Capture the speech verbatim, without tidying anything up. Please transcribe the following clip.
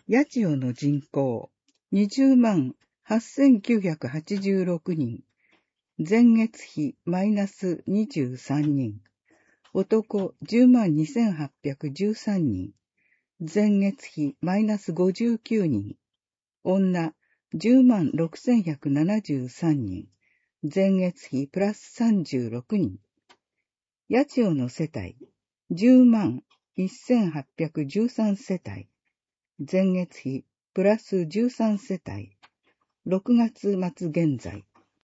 八千代の人口、にじゅうまんはっせんきゅうひゃくはちじゅうろくにん。前月比マイナスにじゅうさんにん。男じゅうまんにせんはっぴゃくじゅうさんにん。前月比マイナスごじゅうきゅうにん。女じゅうまんろくせんひゃくななじゅうさんにん。前月比プラスさんじゅうろくにん。八千代の世帯、じゅうまんせんはっぴゃくじゅうさん世帯。前月比プラスじゅうさん世帯。ろくがつ末現在。